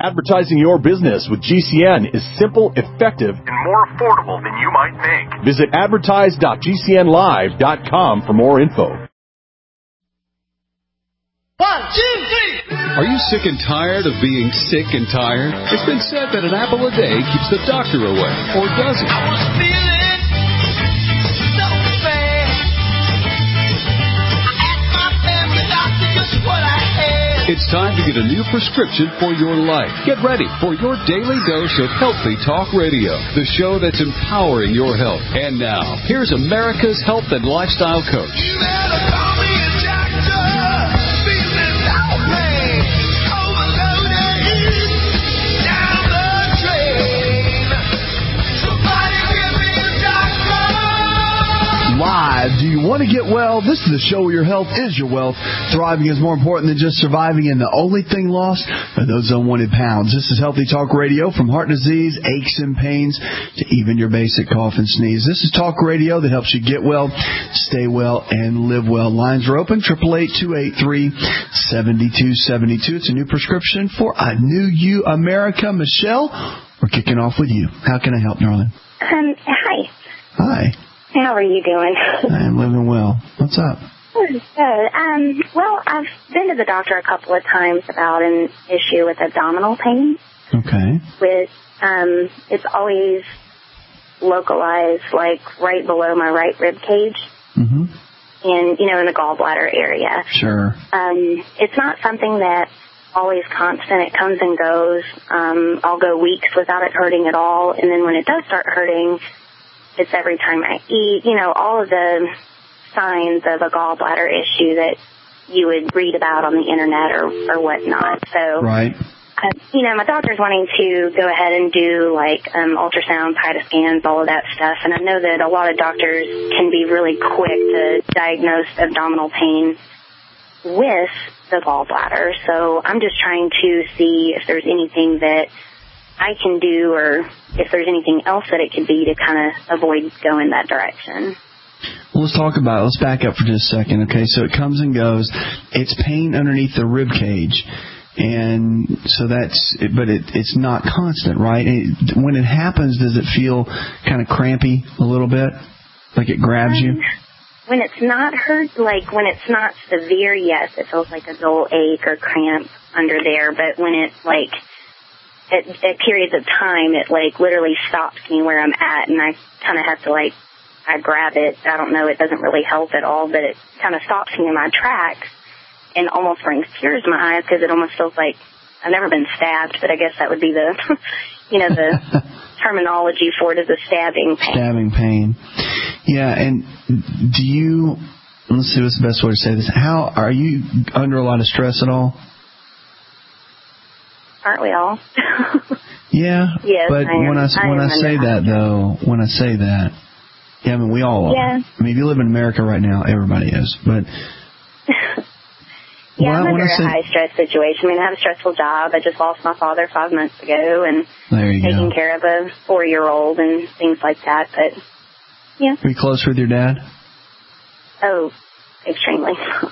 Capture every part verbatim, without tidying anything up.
Advertising your business with G C N is simple, effective, and more affordable than you might think. Visit advertise dot g c n live dot com for more info. One, two, three. Are you sick and tired of being sick and tired? It's been said that an apple a day keeps the doctor away, or does it? I was feeling so bad. I asked my family doctor just what I had. It's time to get a new prescription for your life. Get ready for your daily dose of Healthy Talk Radio, the show that's empowering your health. And now, here's America's health and lifestyle coach. You better call me a doctor. Feeling so pain. Overloaded. Down the drain. Somebody give me a doctor. Live. Do you want to get well? This is the show where your health is your wealth. Thriving is more important than just surviving, and the only thing lost are those unwanted pounds. This is Healthy Talk Radio, from heart disease, aches and pains, to even your basic cough and sneeze. This is talk radio that helps you get well, stay well, and live well. Lines are open, eight eight eight, two eight three, seven two seven two. It's a new prescription for a new you, America. Michelle, we're kicking off with you. How can I help, darling? Um, hi. Hi. How are you doing? I am living well. What's up? Good. Um, well, I've been to the doctor a couple of times about an issue with abdominal pain. Okay. With, um, it's always localized, like, right below my right rib cage. Mm-hmm. And, you know, in the gallbladder area. Sure. Um, it's not something that's always constant. It comes and goes. Um, I'll go weeks without it hurting at all. And then when it does start hurting, it's every time I eat, you know, all of the signs of a gallbladder issue that you would read about on the internet or, or whatnot. So, right. Uh, you know, my doctor's wanting to go ahead and do, like, um, ultrasound, P I T A scans, all of that stuff. And I know that a lot of doctors can be really quick to diagnose abdominal pain with the gallbladder. So I'm just trying to see if there's anything that I can do, or if there's anything else that it could be to kind of avoid going that direction. Well, let's talk about it. Let's back up for just a second, okay? So it comes and goes. It's pain underneath the rib cage. And so that's, but it, it's not constant, right? It, when it happens, does it feel kind of crampy a little bit? Like it grabs um, you? When it's not hurt, like when it's not severe, yes, it feels like a dull ache or cramp under there. But when it's like, At, at periods of time, it, like, literally stops me where I'm at, and I kind of have to, like, I grab it. I don't know. It doesn't really help at all, but it kind of stops me in my tracks and almost brings tears to my eyes because it almost feels like I've never been stabbed, but I guess that would be the, you know, the terminology for it is a stabbing pain. Stabbing pain. Yeah, and do you, let's see what's the best way to say this. How, are you under a lot of stress at all? Aren't we all? Yeah, yes, but I when I, I when I say that, though, when I say that, yeah, I mean, we all are. Yeah. I mean, if you live in America right now, everybody is. But yeah, when I'm I, under when I a say, high-stress situation. I mean, I have a stressful job. I just lost my father five months ago, and there you taking go. care of a four-year-old and things like that. But, yeah. Are you close with your dad? Oh, extremely.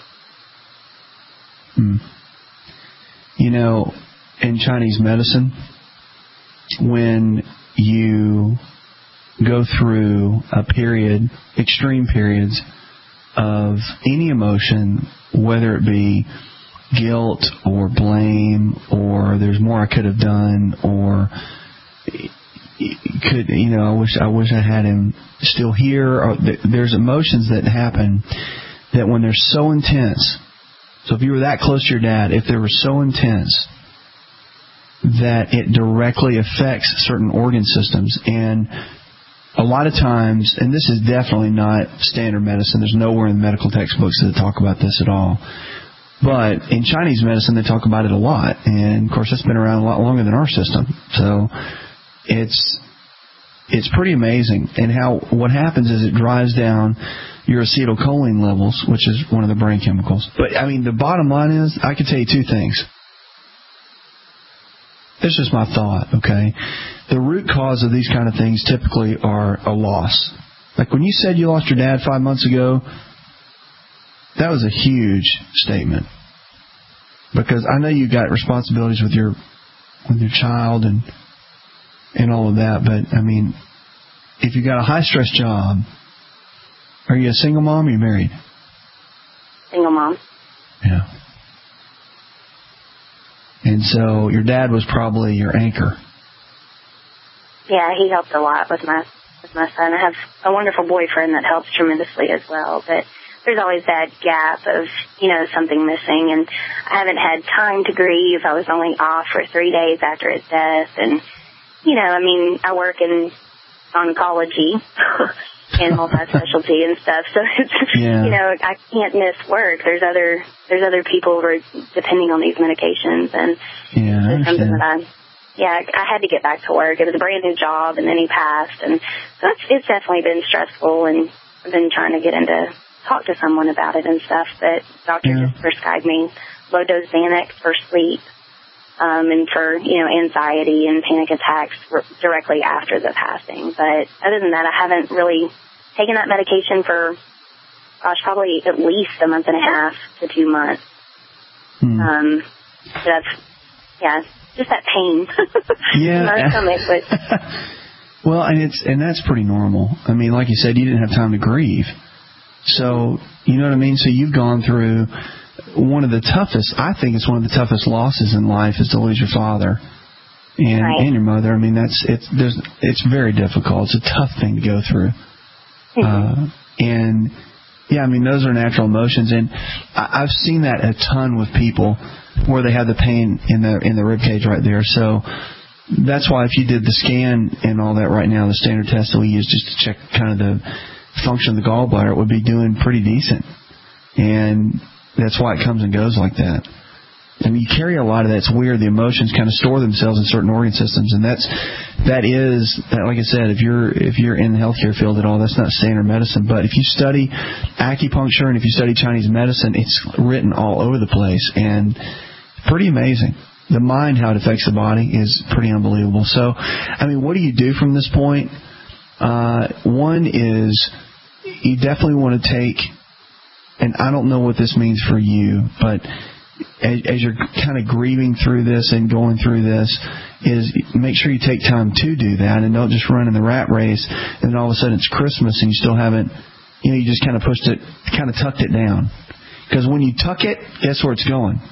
Hmm. You know, in Chinese medicine, when you go through a period, extreme periods of any emotion, whether it be guilt or blame or there's more I could have done or could, you know, I wish I wish I had him still here. Or there's emotions that happen that when they're so intense. So if you were that close to your dad, if they were so intense that it directly affects certain organ systems. And a lot of times, and this is definitely not standard medicine, there's nowhere in the medical textbooks that talk about this at all. But in Chinese medicine, they talk about it a lot. And, of course, that's been around a lot longer than our system. So it's it's pretty amazing. And how what happens is it drives down your acetylcholine levels, which is one of the brain chemicals. But, I mean, the bottom line is, I can tell you two things. This is my thought, okay? The root cause of these kind of things typically are a loss. Like when you said you lost your dad five months ago, that was a huge statement. Because I know you got responsibilities with your with your child and and all of that. But, I mean, if you got a high-stress job, are you a single mom or are you married? Single mom. Yeah. And so your dad was probably your anchor. Yeah, he helped a lot with my with my son. I have a wonderful boyfriend that helps tremendously as well, but there's always that gap of, you know, something missing, and I haven't had time to grieve. I was only off for three days after his death, and, you know, I mean, I work in oncology and multi-specialty and stuff, so it's, yeah. you know, I can't miss work. There's other there's other people who are depending on these medications, and yeah, it's something that I, yeah, I had to get back to work. It was a brand new job, and then he passed, and so it's, it's definitely been stressful, and I've been trying to get into talk to someone about it and stuff, but doctor yeah. just prescribed me low-dose Xanax for sleep um, and for, you know, anxiety and panic attacks r- directly after the passing. But other than that, I haven't really taken that medication for, gosh, probably at least a month and a half to two months. Hmm. Um, so that's, yeah, just that pain yeah. in my stomach. But well, and it's and that's pretty normal. I mean, like you said, you didn't have time to grieve. So, you know what I mean? So you've gone through one of the toughest, I think it's one of the toughest losses in life is to lose your father and, right. and your mother. I mean, that's, it's, there's, it's very difficult. It's a tough thing to go through. Mm-hmm. Uh, and yeah, I mean, those are natural emotions. And I, I've seen that a ton with people where they have the pain in the, in the rib cage right there. So that's why if you did the scan and all that right now, the standard test that we use just to check kind of the function of the gallbladder, it would be doing pretty decent. And that's why it comes and goes like that. And you carry a lot of that. It's weird. The emotions kind of store themselves in certain organ systems, and that's that is that. Like I said, if you're if you're in the healthcare field at all, that's not standard medicine. But if you study acupuncture and if you study Chinese medicine, it's written all over the place and pretty amazing. The mind, how it affects the body, is pretty unbelievable. So, I mean, what do you do from this point? Uh, one is you definitely want to take, and I don't know what this means for you, but as, as you're kind of grieving through this and going through this, is make sure you take time to do that and don't just run in the rat race and then all of a sudden it's Christmas and you still haven't, you know, you just kind of pushed it, kind of tucked it down. Because when you tuck it, guess where it's going?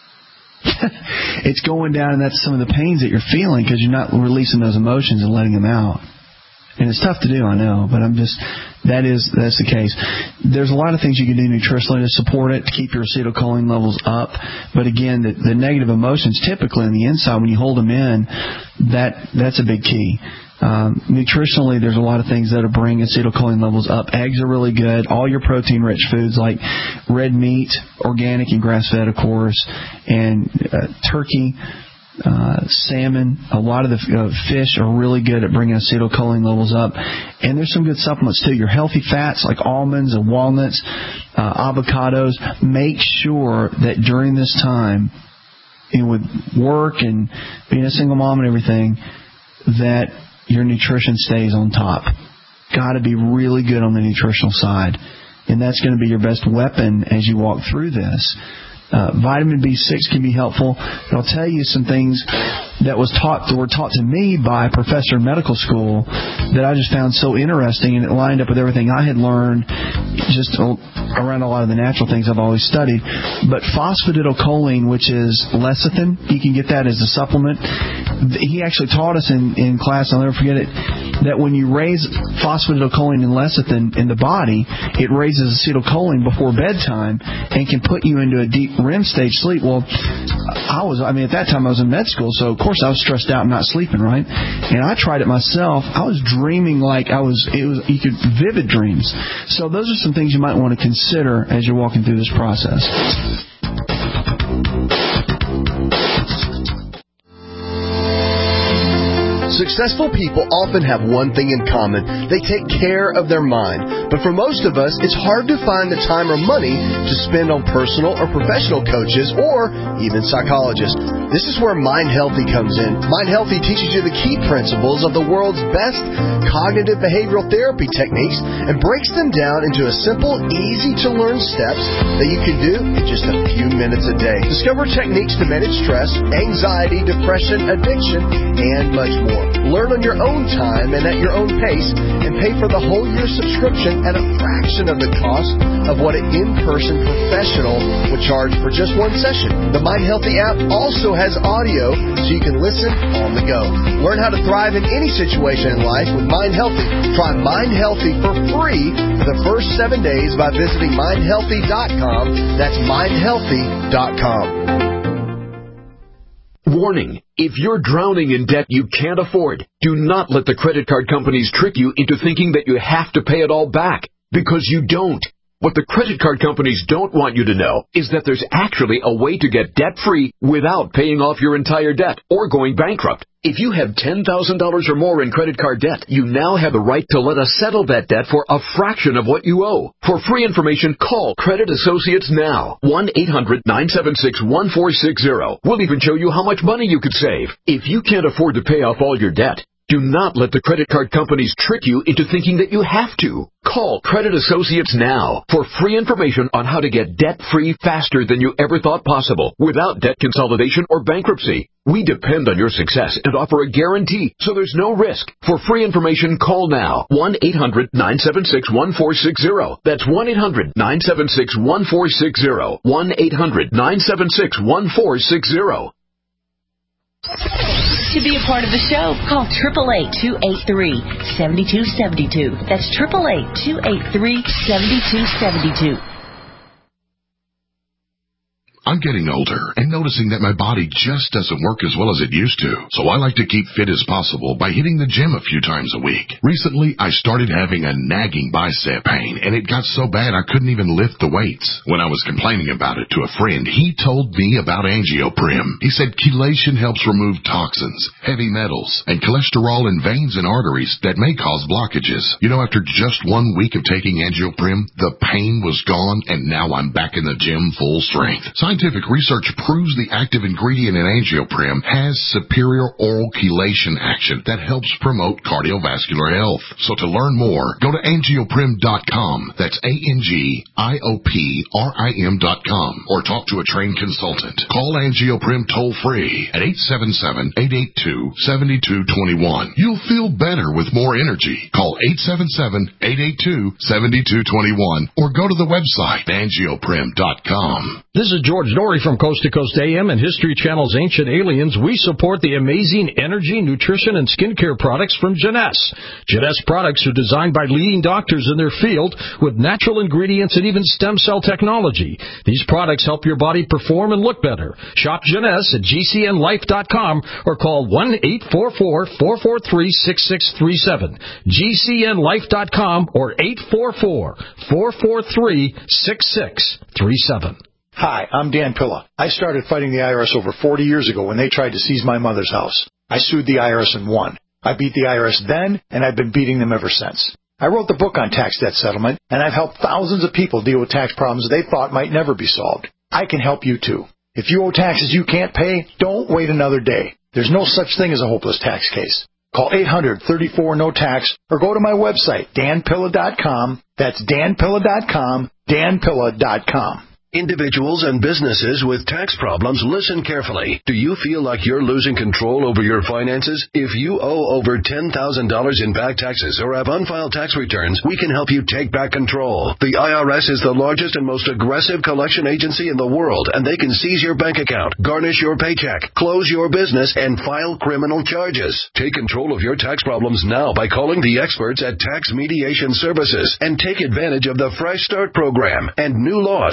It's going down, and that's some of the pains that you're feeling because you're not releasing those emotions and letting them out. And it's tough to do, I know, but I'm just, that is, that's the case. There's a lot of things you can do nutritionally to support it, to keep your acetylcholine levels up. But again, the, the negative emotions typically on the inside, when you hold them in, that that's a big key. Um, nutritionally, there's a lot of things that will bring acetylcholine levels up. Eggs are really good. All your protein-rich foods like red meat, organic and grass-fed, of course, and uh, turkey, Uh, salmon, a lot of the uh, fish are really good at bringing acetylcholine levels up. And there's some good supplements too. Your healthy fats like almonds and walnuts, uh, avocados. Make sure that during this time, you know, with work and being a single mom and everything, that your nutrition stays on top. Got to be really good on the nutritional side. And that's going to be your best weapon as you walk through this. Uh, vitamin B six can be helpful. And I'll tell you some things that was taught that were taught to me by a professor in medical school that I just found so interesting, and it lined up with everything I had learned just around a lot of the natural things I've always studied. But phosphatidylcholine, which is lecithin, you can get that as a supplement. He actually taught us in, in class, I'll never forget it, that when you raise phosphatidylcholine and lecithin in the body, it raises acetylcholine before bedtime and can put you into a deep R E M stage sleep. Well, I was, I mean, at that time I was in med school, so of course I was stressed out and not sleeping, right? And I tried it myself. I was dreaming like I was, it was, you could, vivid dreams. So those are some things you might want to consider as you're walking through this process. Successful people often have one thing in common. They take care of their mind. But for most of us, it's hard to find the time or money to spend on personal or professional coaches or even psychologists. This is where Mind Healthy comes in. Mind Healthy teaches you the key principles of the world's best cognitive behavioral therapy techniques and breaks them down into a simple, easy-to-learn steps that you can do in just a few minutes a day. Discover techniques to manage stress, anxiety, depression, addiction, and much more. Learn on your own time and at your own pace, and pay for the whole year subscription at a fraction of the cost of what an in-person professional would charge for just one session. The Mind Healthy app also has audio so you can listen on the go. Learn how to thrive in any situation in life with Mind Healthy. Try Mind Healthy for free for the first seven days by visiting mind healthy dot com. That's mind healthy dot com. Warning, if you're drowning in debt you can't afford, do not let the credit card companies trick you into thinking that you have to pay it all back, because you don't. What the credit card companies don't want you to know is that there's actually a way to get debt-free without paying off your entire debt or going bankrupt. If you have ten thousand dollars or more in credit card debt, you now have the right to let us settle that debt for a fraction of what you owe. For free information, call Credit Associates now. one eight hundred nine seven six one four six zero. We'll even show you how much money you could save. If you can't afford to pay off all your debt, do not let the credit card companies trick you into thinking that you have to. Call Credit Associates now for free information on how to get debt-free faster than you ever thought possible without debt consolidation or bankruptcy. We depend on your success and offer a guarantee, so there's no risk. For free information, call now. one eight hundred nine seven six one four six zero. That's one eight hundred nine seven six one four six zero. one eight hundred nine seven six one four six zero. To be a part of the show, call eight eight eight, two eight three, seven two seven two. That's eight eight eight, two eight three, seven two seven two. I'm getting older and noticing that my body just doesn't work as well as it used to. So I like to keep fit as possible by hitting the gym a few times a week. Recently, I started having a nagging bicep pain, and it got so bad I couldn't even lift the weights. When I was complaining about it to a friend, he told me about AngioPrim. He said chelation helps remove toxins, heavy metals, and cholesterol in veins and arteries that may cause blockages. You know, after just one week of taking AngioPrim, the pain was gone, and now I'm back in the gym full strength. Scientific research proves the active ingredient in AngioPrim has superior oral chelation action that helps promote cardiovascular health. So to learn more, go to angioprim dot com. That's A N G I O P R I M dot com. Or talk to a trained consultant. Call AngioPrim toll-free at eight seven seven, eight eight two, seven two two one. You'll feel better with more energy. Call eight seven seven, eight eight two, seven two two one or go to the website angioprim dot com. This is George Norrie from Coast to Coast A M and History Channel's Ancient Aliens. We support the amazing energy, nutrition, and skincare products from Jeunesse. Jeunesse products are designed by leading doctors in their field with natural ingredients and even stem cell technology. These products help your body perform and look better. Shop Jeunesse at G C N life dot com or call one eight four four, four four three, six six three seven. G C N life dot com or eight four four, four four three, six six three seven. Hi, I'm Dan Pilla. I started fighting the I R S over forty years ago when they tried to seize my mother's house. I sued the I R S and won. I beat the I R S then, and I've been beating them ever since. I wrote the book on tax debt settlement, and I've helped thousands of people deal with tax problems they thought might never be solved. I can help you too. If you owe taxes you can't pay, don't wait another day. There's no such thing as a hopeless tax case. Call eight hundred, thirty-four, no tax or go to my website, dan pilla dot com. That's dan pilla dot com, dan pilla dot com. Individuals and businesses with tax problems, listen carefully. Do you feel like you're losing control over your finances? If you owe over ten thousand dollars in back taxes or have unfiled tax returns, we can help you take back control. The I R S is the largest and most aggressive collection agency in the world, and they can seize your bank account, garnish your paycheck, close your business, and file criminal charges. Take control of your tax problems now by calling the experts at Tax Mediation Services and take advantage of the Fresh Start program and new laws that may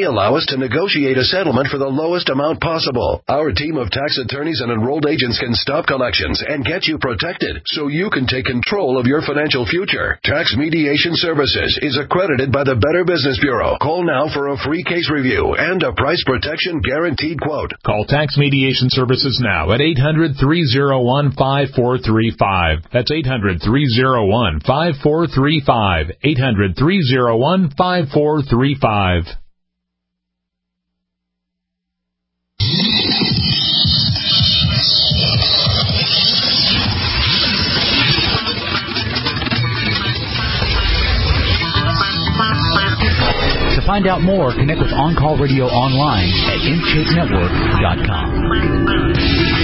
allow us to negotiate a settlement for the lowest amount possible. Our team of tax attorneys and enrolled agents can stop collections and get you protected so you can take control of your financial future. Tax Mediation Services is accredited by the Better Business Bureau. Call now for a free case review and a price protection guaranteed quote. Call Tax Mediation Services now at eight hundred, three oh one, five four three five. That's eight hundred, three oh one, five four three five. eight hundred, three oh one, five four three five. To find out more, connect with On Call Radio online at in shape network dot com.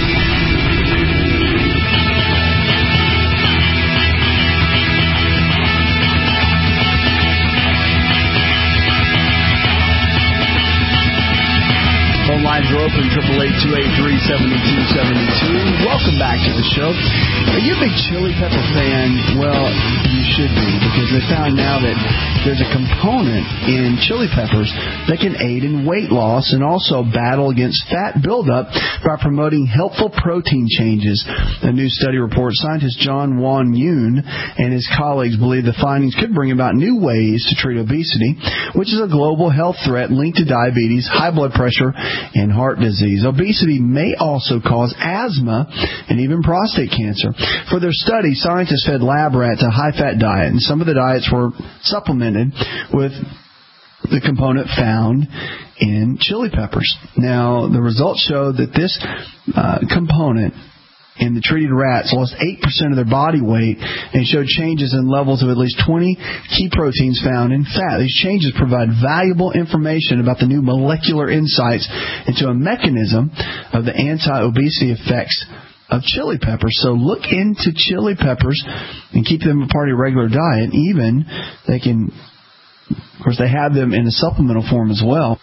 Phone lines are open, triple eight, two eight three, seven two seven two. Welcome back to the show. Are you a big chili pepper fan? Well, you should be, because they found now that there's a component in chili peppers that can aid in weight loss and also battle against fat buildup by promoting helpful protein changes. A new study reports scientist John Won Yoon and his colleagues believe the findings could bring about new ways to treat obesity, which is a global health threat linked to diabetes, high blood pressure, and heart disease. Obesity may also cause asthma and even prostate cancer. For their study, scientists fed lab rats a high-fat diet, and some of the diets were supplemented with the component found in chili peppers. Now, the results showed that this uh, component in the treated rats lost eight percent of their body weight and showed changes in levels of at least twenty key proteins found in fat. These changes provide valuable information about the new molecular insights into a mechanism of the anti-obesity effects of chili peppers. So look into chili peppers and keep them a part of your regular diet. Even they can, of course, they have them in a supplemental form as well.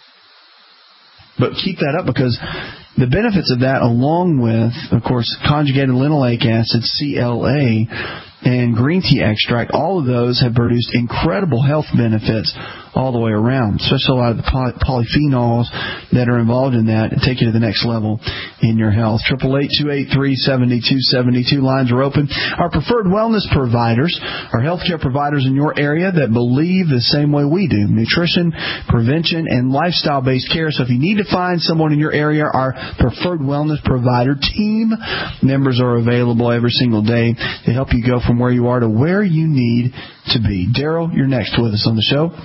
But keep that up, because the benefits of that, along with, of course, conjugated linoleic acid, C L A, and green tea extract, all of those have produced incredible health benefits all the way around, especially a lot of the poly- polyphenols that are involved in that and take you to the next level in your health. triple eight, two eight three, seven two seven two. Lines are open. Our preferred wellness providers are healthcare providers in your area that believe the same way we do: nutrition, prevention, and lifestyle-based care. So if you need to find someone in your area, our preferred wellness provider team members are available every single day to help you go from where you are to where you need to be. Daryl, you're next with us on the show.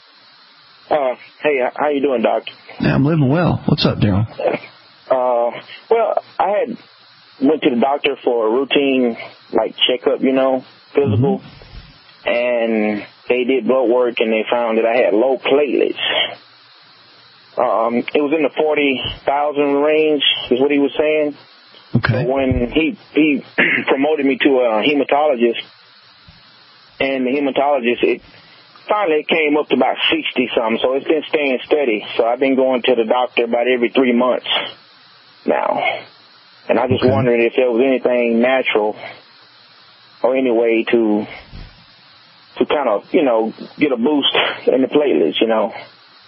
Uh, hey, how you doing, Doc? Yeah, I'm living well. What's up, Daryl? Uh, well, I had went to the doctor for a routine, like, checkup, you know, physical, mm-hmm. and they did blood work, and they found that I had low platelets. Um, it was in the forty thousand range, is what he was saying. Okay. So when he, he promoted me to a hematologist, and the hematologist, it finally it came up to about sixty something, so it's been staying steady. So I've been going to the doctor about every three months now. And I just okay. wondering if there was anything natural or any way to to kind of, you know, get a boost in the platelets, you know.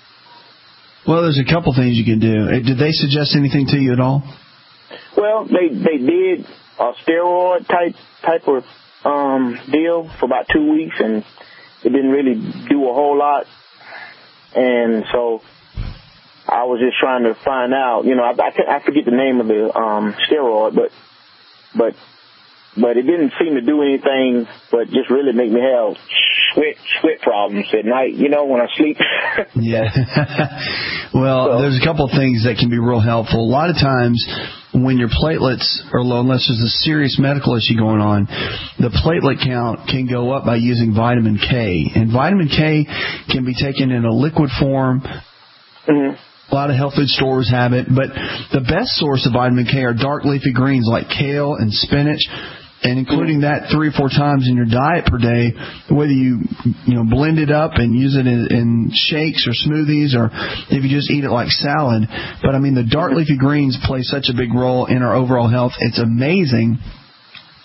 Well, there's a couple things you can do. Did they suggest anything to you at all? Well, they they did a steroid type type of um, deal for about two weeks, and it didn't really do a whole lot. And so I was just trying to find out, you know, I, I, I forget the name of the um, steroid, but but but it didn't seem to do anything but just really make me have sweat sweat problems at night, you know, when I sleep. Yeah. Well, so, there's a couple of things that can be real helpful. A lot of times when your platelets are low, unless there's a serious medical issue going on, the platelet count can go up by using vitamin K. And vitamin K can be taken in a liquid form. Mm-hmm. A lot of health food stores have it, but the best source of vitamin K are dark leafy greens like kale and spinach, and including that three or four times in your diet per day, whether you you know blend it up and use it in, in shakes or smoothies, or if you just eat it like salad. But I mean, the dark leafy greens play such a big role in our overall health. It's amazing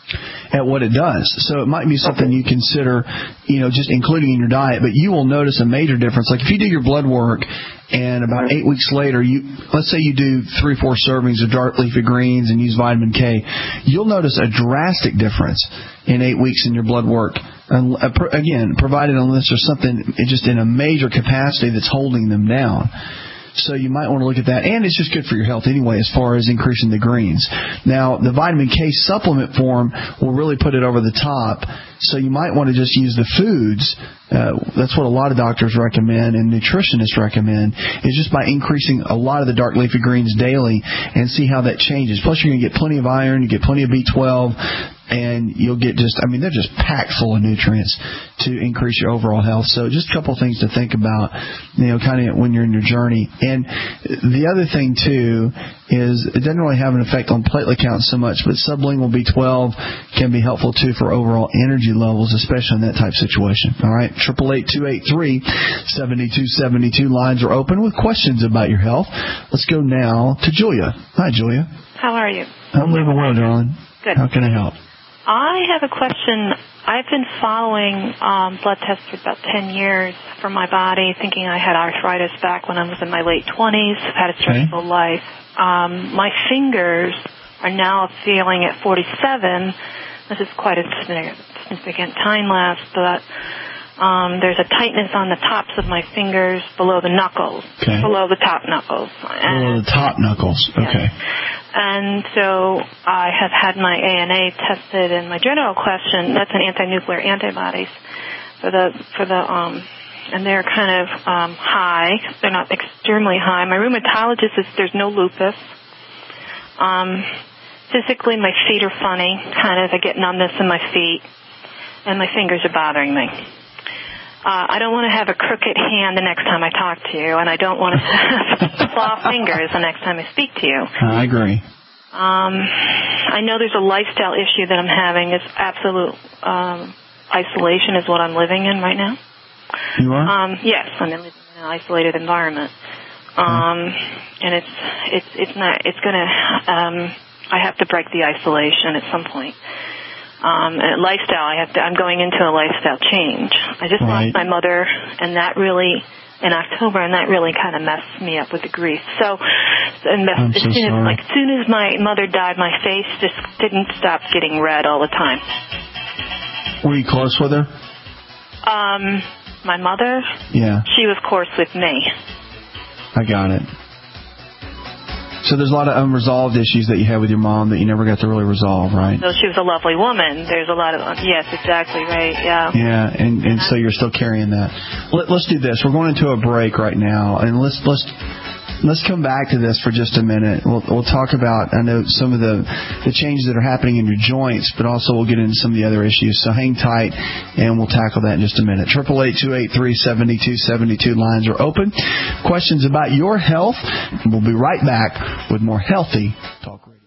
at what it does. So it might be something you consider, you know, just including in your diet, but you will notice a major difference. Like if you do your blood work and about eight weeks later, you let's say you do three, four servings of dark leafy greens and use vitamin K, you'll notice a drastic difference in eight weeks in your blood work. And again, provided unless there's something just in a major capacity that's holding them down. So you might want to look at that. And it's just good for your health anyway as far as increasing the greens. Now, the vitamin K supplement form will really put it over the top. So you might want to just use the foods. Uh, that's what a lot of doctors recommend and nutritionists recommend, is just by increasing a lot of the dark leafy greens daily and see how that changes. Plus, you're going to get plenty of iron, you get plenty of B twelve, and you'll get just, I mean, they're just packed full of nutrients to increase your overall health. So just a couple of things to think about, you know, kind of when you're in your journey. And the other thing, too, is it doesn't really have an effect on platelet count so much, but sublingual B twelve can be helpful, too, for overall energy levels, especially in that type of situation. All right, eight eight eight, two eight three, seven two seven two. Lines are open with questions about your health. Let's go now to Julia. Hi, Julia. How are you? I'm living well, darling. Good. How can I help? I have a question. I've been following um, blood tests for about ten years for my body, thinking I had arthritis back when I was in my late twenties. I've had a stressful okay. life. Um, my fingers are now feeling at forty-seven. This is quite a significant time lapse, but um, there's a tightness on the tops of my fingers below the knuckles, okay. below the top knuckles. And, below the top knuckles, okay. Yes. And so I have had my A N A tested, and my general question, that's an anti-nuclear antibodies for the, for the, um, and they're kind of um, high. They're not extremely high. My rheumatologist says there's no lupus. Um, physically, my feet are funny, kind of. I get numbness in my feet, and my fingers are bothering me. Uh, I don't want to have a crooked hand the next time I talk to you, and I don't want to have claw fingers the next time I speak to you. I agree. Um, I know there's a lifestyle issue that I'm having. It's absolute um, isolation is what I'm living in right now. You are? Um, yes, I'm living in an isolated environment. Um, and it's it's it's not it's gonna. Um, I have to break the isolation at some point. Um, and lifestyle, I have to, I'm going into a lifestyle change. I just right. lost my mother, and that really, in October, and that really kind of messed me up with the grief. So, and I'm as so soon as, sorry. like, as soon as my mother died, my face just didn't stop getting red all the time. Were you close with her? Um, my mother? Yeah. She was close with me. I got it. So there's a lot of unresolved issues that you had with your mom that you never got to really resolve, right? So she was a lovely woman. There's a lot of, yes, exactly, right, yeah. Yeah, and, and so you're still carrying that. Let, let's do this. We're going into a break right now, and let's let's let's come back to this for just a minute. We'll, we'll talk about, I know, some of the, the changes that are happening in your joints, but also we'll get into some of the other issues. So hang tight, and we'll tackle that in just a minute. eight eight eight, two eight three, seven two seven two. Lines are open. Questions about your health. We'll be right back with more Healthy Talk Radio.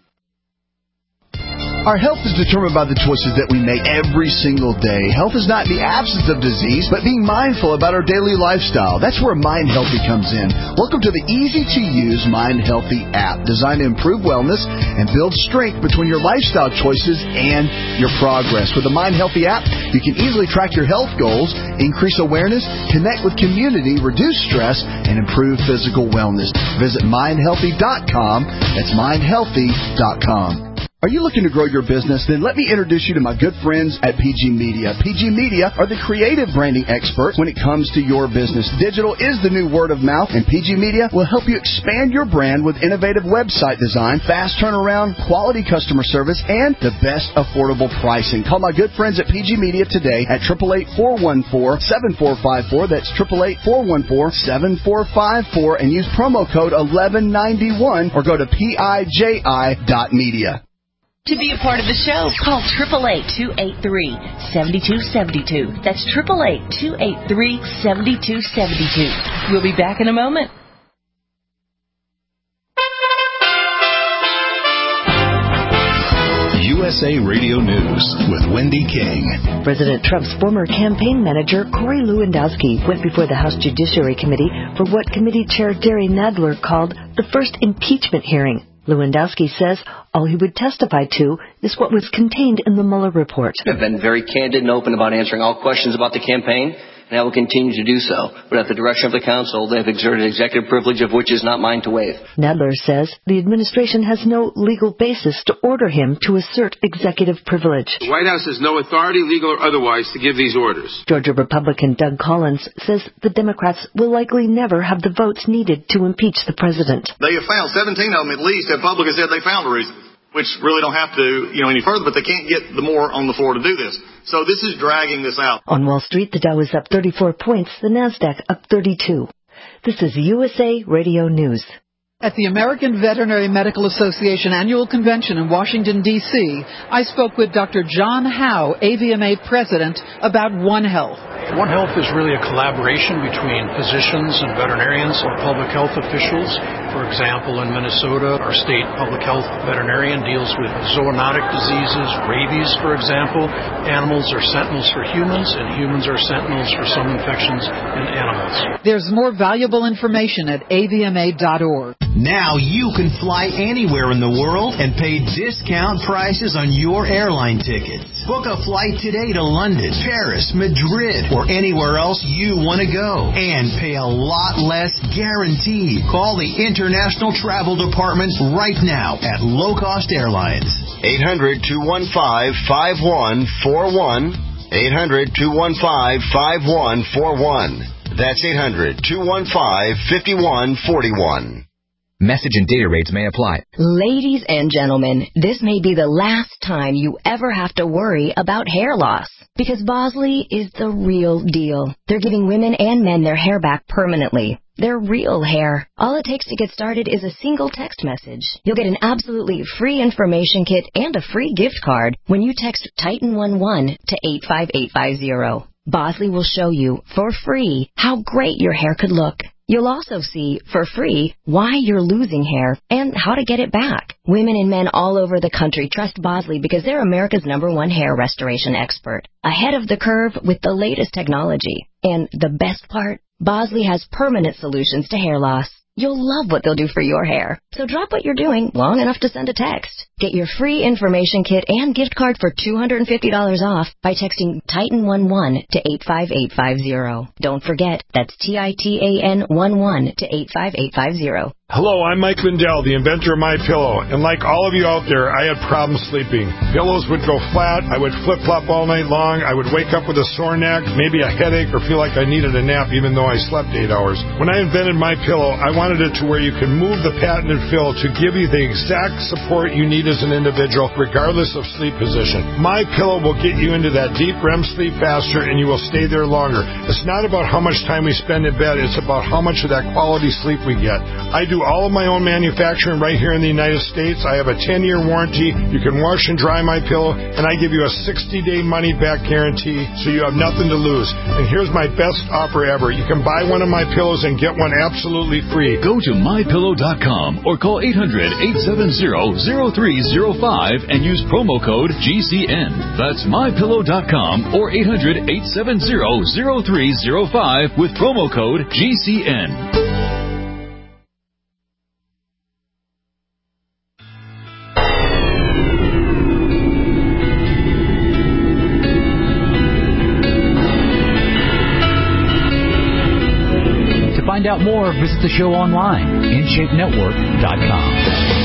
Our health is determined by the choices that we make every single day. Health is not the absence of disease, but being mindful about our daily lifestyle. That's where Mind Healthy comes in. Welcome to the easy-to-use Mind Healthy app, designed to improve wellness and build strength between your lifestyle choices and your progress. With the Mind Healthy app, you can easily track your health goals, increase awareness, connect with community, reduce stress, and improve physical wellness. Visit mind healthy dot com. That's mind healthy dot com. Are you looking to grow your business? Then let me introduce you to my good friends at P G Media. P G Media are the creative branding experts when it comes to your business. Digital is the new word of mouth, and P G Media will help you expand your brand with innovative website design, fast turnaround, quality customer service, and the best affordable pricing. Call my good friends at P G Media today at eight eight eight, four one four, seven four five four. That's eight eight eight, four one four, seven four five four, and use promo code eleven ninety-one or go to P I J I dot media. To be a part of the show, call eight eight eight, two eight three, seven two seven two. That's eight eight eight, two eight three, seven two seven two. We'll be back in a moment. U S A Radio News with Wendy King. President Trump's former campaign manager, Corey Lewandowski, went before the House Judiciary Committee for what Committee Chair Jerry Nadler called the first impeachment hearing. Lewandowski says all he would testify to is what was contained in the Mueller report. I've been very candid and open about answering all questions about the campaign, and I will continue to do so. But at the direction of the council, they have exerted executive privilege of which is not mine to waive. Nedler says the administration has no legal basis to order him to assert executive privilege. The White House has no authority, legal or otherwise, to give these orders. Georgia Republican Doug Collins says the Democrats will likely never have the votes needed to impeach the president. They have found, seventeen of them at least, have publicly said they found a reason, which really don't have to, you know, any further, but they can't get the more on the floor to do this. So this is dragging this out. On Wall Street, the Dow is up thirty-four points, the NASDAQ up thirty-two. This is U S A Radio News. At the American Veterinary Medical Association Annual Convention in Washington, D C, I spoke with Doctor John Howe, A V M A President, about One Health. One Health is really a collaboration between physicians and veterinarians or public health officials. For example, in Minnesota, our state public health veterinarian deals with zoonotic diseases, rabies, for example. Animals are sentinels for humans, and humans are sentinels for some infections in animals. There's more valuable information at A V M A dot org. Now you can fly anywhere in the world and pay discount prices on your airline tickets. Book a flight today to London, Paris, Madrid, or anywhere else you want to go and pay a lot less guaranteed. Call the International Travel Department right now at Low Cost Airlines. eight hundred, two one five, five one four one. eight hundred, two one five, five one four one. That's eight hundred, two one five, five one four one. Message and data rates may apply. Ladies and gentlemen, this may be the last time you ever have to worry about hair loss. Because Bosley is the real deal. They're giving women and men their hair back permanently. Their real hair. All it takes to get started is a single text message. You'll get an absolutely free information kit and a free gift card when you text Titan eleven to eight five eight five zero. Bosley will show you, for free, how great your hair could look. You'll also see, for free, why you're losing hair and how to get it back. Women and men all over the country trust Bosley because they're America's number one hair restoration expert. Ahead of the curve with the latest technology. And the best part? Bosley has permanent solutions to hair loss. You'll love what they'll do for your hair. So drop what you're doing long enough to send a text. Get your free information kit and gift card for two hundred fifty dollars off by texting Titan eleven to eight five eight five zero. Don't forget, that's T I T A N eleven to eight five eight five zero. Hello, I'm Mike Lindell, the inventor of MyPillow, and like all of you out there, I had problems sleeping. Pillows would go flat, I would flip-flop all night long, I would wake up with a sore neck, maybe a headache, or feel like I needed a nap even though I slept eight hours. When I invented MyPillow, I wanted it to where you can move the patented fill to give you the exact support you need as an individual, regardless of sleep position. MyPillow will get you into that deep R E M sleep faster, and you will stay there longer. It's not about how much time we spend in bed, it's about how much of that quality sleep we get. I do all of my own manufacturing right here in the United States. I have a ten-year warranty. You can wash and dry my pillow, and I give you a sixty-day money-back guarantee, so you have nothing to lose. And here's my best offer ever. You can buy one of my pillows and get one absolutely free. Go to my pillow dot com or call eight hundred, eight seven zero, zero three zero five and use promo code G C N. That's my pillow dot com or eight hundred, eight seven zero, zero three zero five with promo code G C N. To find out more, visit the show online, in shape network dot com.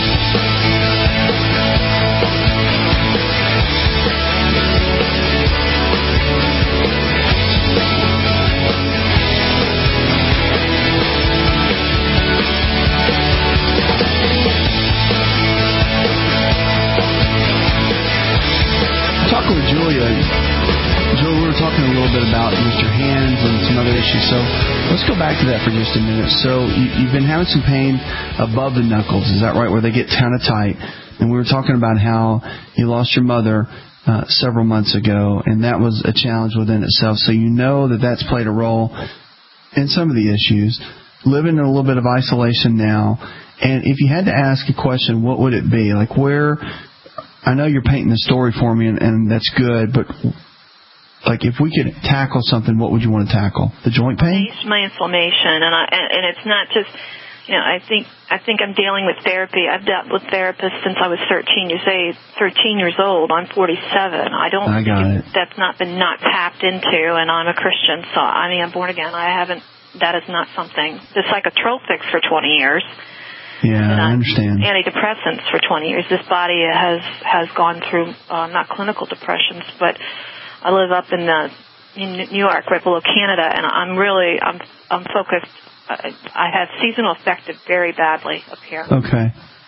Talking with Julia, Julia, we were talking a little bit about just your hands and some other issues. So let's go back to that for just a minute. So you, you've been having some pain above the knuckles, is that right, where they get kind of tight? And we were talking about how you lost your mother uh, several months ago, and that was a challenge within itself. So you know that that's played a role in some of the issues. Living in a little bit of isolation now, and if you had to ask a question, what would it be? Like where... I know you're painting the story for me, and, and that's good, but like if we could tackle something, what would you want to tackle? The joint pain? My inflammation, and I and, and it's not just you know, I think I think I'm dealing with therapy. I've dealt with therapists since I was thirteen years old. thirteen years old. I'm forty-seven. I don't. I got it. That's not been not tapped into, and I'm a Christian, so I mean, I'm born again. I haven't. That is not something. The psychotropics for twenty years. Yeah, I understand. Antidepressants for twenty years. This body has has gone through uh, not clinical depressions, but I live up in the in New York, right below Canada, and I'm really I'm I'm focused. I have seasonal affected very badly up here. Okay.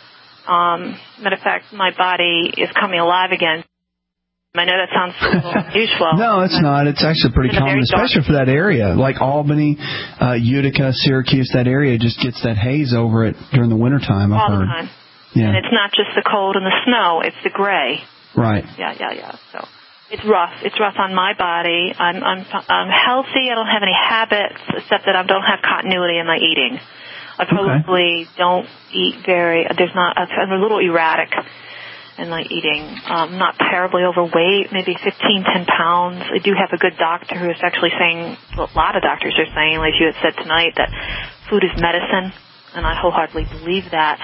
Um, matter of fact, my body is coming alive again. I know that sounds a little unusual. No, it's not. It's actually pretty common, especially for that area. Like Albany, uh, Utica, Syracuse, that area just gets that haze over it during the wintertime, I've All heard. the time. Yeah. And it's not just the cold and the snow, it's the gray. Right. Yeah, yeah, yeah. So it's rough. It's rough on my body. I'm, I'm, I'm healthy. I don't have any habits, except that I don't have continuity in my eating. I probably okay. don't eat very, there's not, I'm a little erratic in my eating. Um, not terribly overweight, maybe fifteen, ten pounds. I do have a good doctor who is actually saying, well, a lot of doctors are saying, like you had said tonight, that food is medicine, and I wholeheartedly believe that.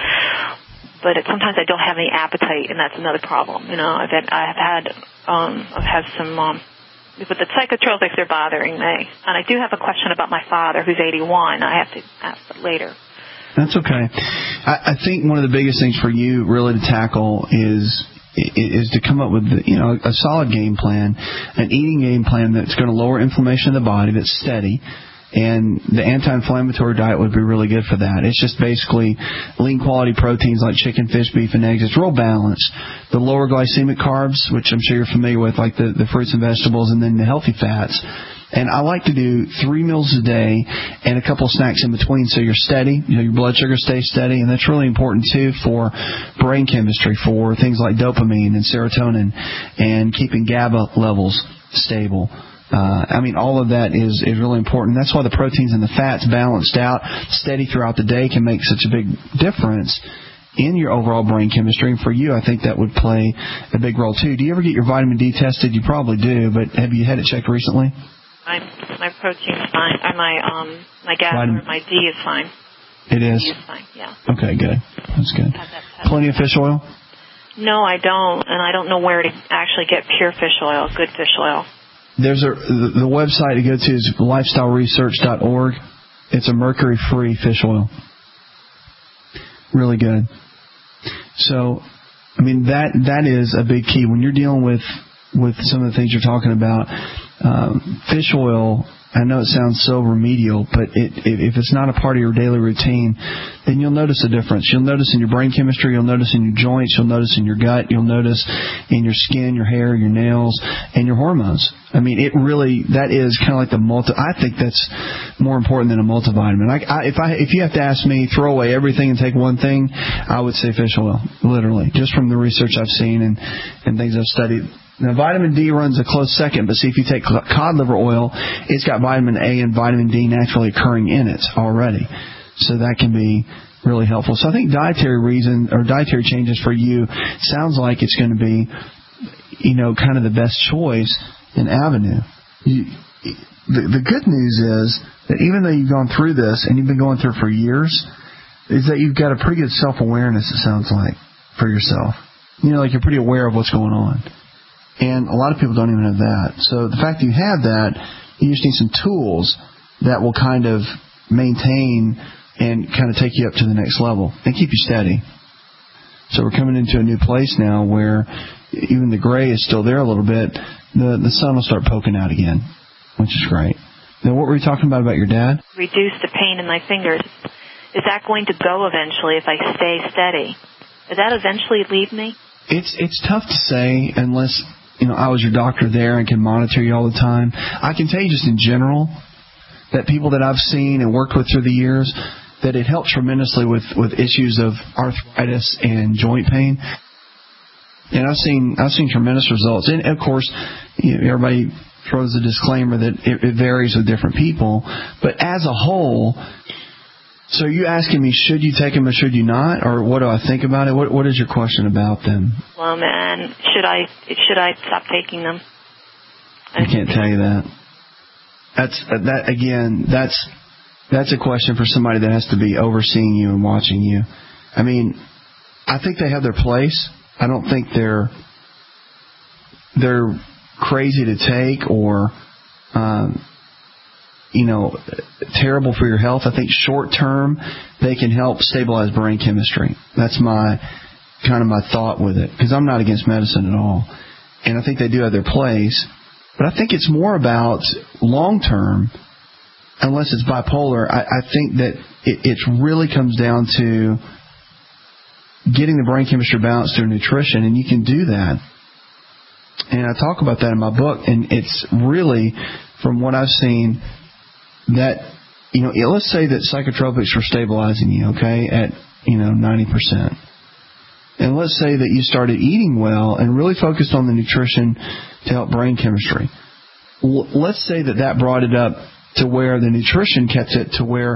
But it, sometimes I don't have any appetite, and that's another problem. You know, I've had, I've had, um, I've had some, um, but the psychotropics are bothering me. And I do have a question about my father, who's eighty-one. I have to ask that later. That's okay. I, I think one of the biggest things for you really to tackle is is to come up with, you know, a solid game plan, an eating game plan that's going to lower inflammation in the body, that's steady. And the anti-inflammatory diet would be really good for that. It's just basically lean quality proteins like chicken, fish, beef, and eggs. It's real balanced. The lower glycemic carbs, which I'm sure you're familiar with, like the, the fruits and vegetables, and then the healthy fats. And I like to do three meals a day and a couple snacks in between so you're steady, you know, your blood sugar stays steady. And that's really important, too, for brain chemistry, for things like dopamine and serotonin, and keeping GABA levels stable. Uh, I mean, all of that is, is really important. That's why the proteins and the fats balanced out, steady throughout the day, can make such a big difference in your overall brain chemistry. And for you, I think that would play a big role, too. Do you ever get your vitamin D tested? You probably do, but have you had it checked recently? My my protein's fine. Or my um my gas or my D is fine. It is? D is fine, yeah. Okay, good. That's good. Plenty of fish oil? No, I don't, and I don't know where to actually get pure fish oil, good fish oil. There's a the, the website to go to is lifestyle research dot org. It's a mercury-free fish oil. Really good. So, I mean, that that is a big key. When you're dealing with, with some of the things you're talking about, um, fish oil, I know it sounds so remedial, but it, if it's not a part of your daily routine, then you'll notice a difference. You'll notice in your brain chemistry, you'll notice in your joints, you'll notice in your gut, you'll notice in your skin, your hair, your nails, and your hormones. I mean, it really, that is kind of like the multi, I think that's more important than a multivitamin. I, I, if I, if you have to ask me, throw away everything and take one thing, I would say fish oil, literally, just from the research I've seen and, and things I've studied. Now, vitamin D runs a close second, but see, if you take cod liver oil, it's got vitamin A and vitamin D naturally occurring in it already. So that can be really helpful. So I think dietary reason or dietary changes for you sounds like it's going to be, you know, kind of the best choice in avenue. You, the, the good news is that even though you've gone through this and you've been going through it for years, is that you've got a pretty good self-awareness, it sounds like, for yourself. You know, like you're pretty aware of what's going on. And a lot of people don't even have that. So the fact that you have that, you just need some tools that will kind of maintain and kind of take you up to the next level and keep you steady. So we're coming into a new place now where even the gray is still there a little bit. The the sun will start poking out again, which is great. Now, what were you talking about about your dad? Reduce the pain in my fingers. Is that going to go eventually if I stay steady? Does that eventually leave me? It's it's tough to say unless, you know, I was your doctor there and can monitor you all the time. I can tell you just in general that people that I've seen and worked with through the years, that it helps tremendously with, with issues of arthritis and joint pain. And I've seen I've seen tremendous results. And of course, you know, everybody throws a disclaimer that it, it varies with different people. But as a whole, so are you asking me, should you take them or should you not? Or what do I think about it? What What is your question about them? Well, man, should I should I stop taking them? I can't tell you that. That's that again. That's That's a question for somebody that has to be overseeing you and watching you. I mean, I think they have their place. I don't think they're they're crazy to take or, um, you know, terrible for your health. I think short term they can help stabilize brain chemistry. That's my kind of my thought with it, because I'm not against medicine at all, and I think they do have their place. But I think it's more about long term. Unless it's bipolar, I, I think that it, it really comes down to getting the brain chemistry balanced through nutrition, and you can do that. And I talk about that in my book, and it's really, from what I've seen, that, you know, let's say that psychotropics are stabilizing you, okay, at, you know, ninety percent. And let's say that you started eating well and really focused on the nutrition to help brain chemistry. L- let's say that that brought it up to where the nutrition kept it to where,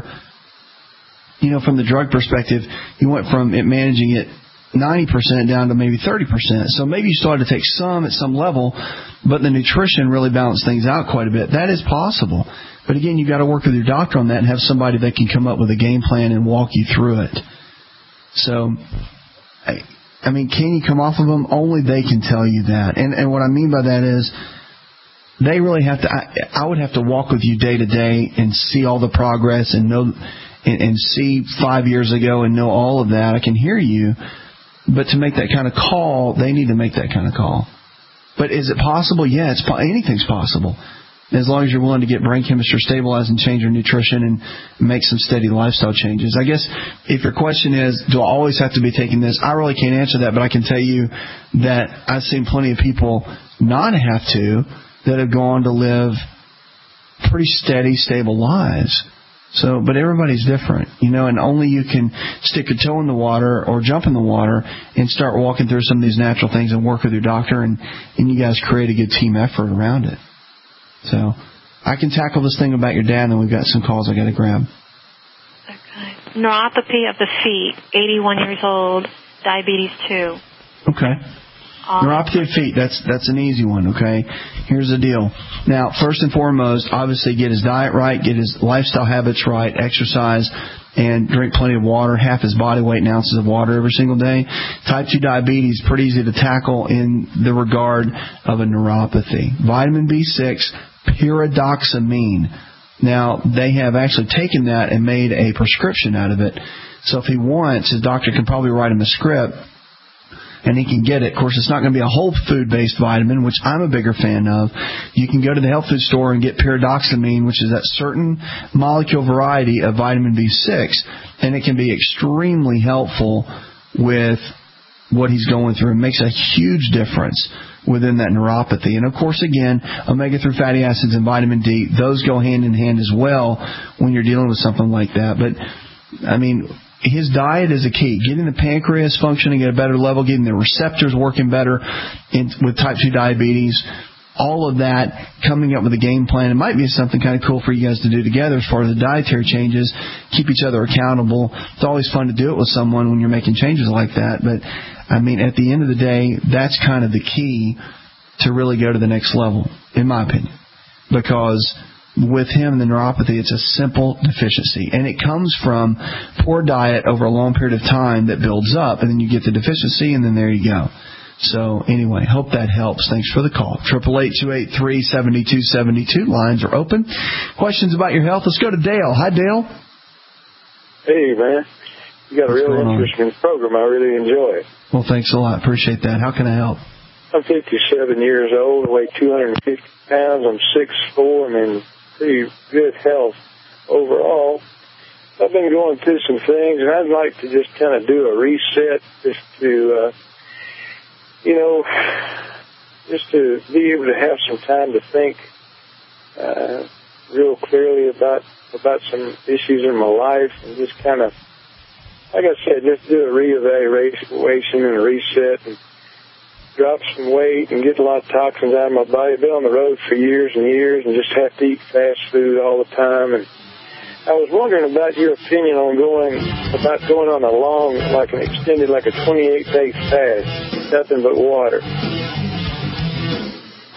you know, from the drug perspective, you went from it managing it ninety percent down to maybe thirty percent. So maybe you started to take some at some level, but the nutrition really balanced things out quite a bit. That is possible. But again, you've got to work with your doctor on that and have somebody that can come up with a game plan and walk you through it. So, I, I mean, can you come off of them? Only they can tell you that. And, and what I mean by that is, they really have to, I, I would have to walk with you day to day and see all the progress and know, and, and see five years ago and know all of that. I can hear you, but to make that kind of call, they need to make that kind of call. But is it possible? Yeah, it's anything's possible. As long as you're willing to get brain chemistry stabilized and change your nutrition and make some steady lifestyle changes. I guess if your question is, do I always have to be taking this? I really can't answer that, but I can tell you that I've seen plenty of people not have to, that have gone to live pretty steady, stable lives. So, but everybody's different, you know, and only you can stick a toe in the water or jump in the water and start walking through some of these natural things and work with your doctor, and, and you guys create a good team effort around it. So, I can tackle this thing about your dad, and then we've got some calls I got to grab. Okay. Neuropathy of the feet, eighty-one years old, diabetes two. Okay. Neuropathy of feet, that's that's an easy one, okay? Here's the deal. Now, first and foremost, obviously get his diet right, get his lifestyle habits right, exercise, and drink plenty of water, half his body weight in ounces of water every single day. Type two diabetes, pretty easy to tackle in the regard of a neuropathy. Vitamin B six, pyridoxamine. Now, they have actually taken that and made a prescription out of it. So if he wants, his doctor can probably write him a script, and he can get it. Of course, it's not going to be a whole food-based vitamin, which I'm a bigger fan of. You can go to the health food store and get pyridoxamine, which is that certain molecule variety of vitamin B six, and it can be extremely helpful with what he's going through. It makes a huge difference within that neuropathy. And, of course, again, omega three fatty acids and vitamin D, those go hand in hand as well when you're dealing with something like that. But, I mean, his diet is a key. Getting the pancreas functioning at a better level, getting the receptors working better in, with type two diabetes, all of that, coming up with a game plan. It might be something kind of cool for you guys to do together as far as the dietary changes, keep each other accountable. It's always fun to do it with someone when you're making changes like that. But, I mean, at the end of the day, that's kind of the key to really go to the next level, in my opinion. Because with him, the neuropathy, it's a simple deficiency. And it comes from poor diet over a long period of time that builds up, and then you get the deficiency, and then there you go. So, anyway, hope that helps. Thanks for the call. eight eight eight, two eight three, seven two seven two. Lines are open. Questions about your health? Let's go to Dale. Hi, Dale. Hey, man. You got a What's real going on? interesting program. I really enjoy it. Well, thanks a lot. Appreciate that. How can I help? I'm fifty-seven years old, weigh two hundred fifty pounds. I'm six foot four and in pretty good health overall. I've been going through some things, and I'd like to just kind of do a reset, just to, uh, you know, just to be able to have some time to think uh, real clearly about about some issues in my life, and just kind of, like I said, just do a reevaluation and a reset, and drop some weight and get a lot of toxins out of my body. I've been on the road for years and years and just have to eat fast food all the time. And I was wondering about your opinion on going, about going on a long, like an extended, like a twenty-eight day fast, nothing but water.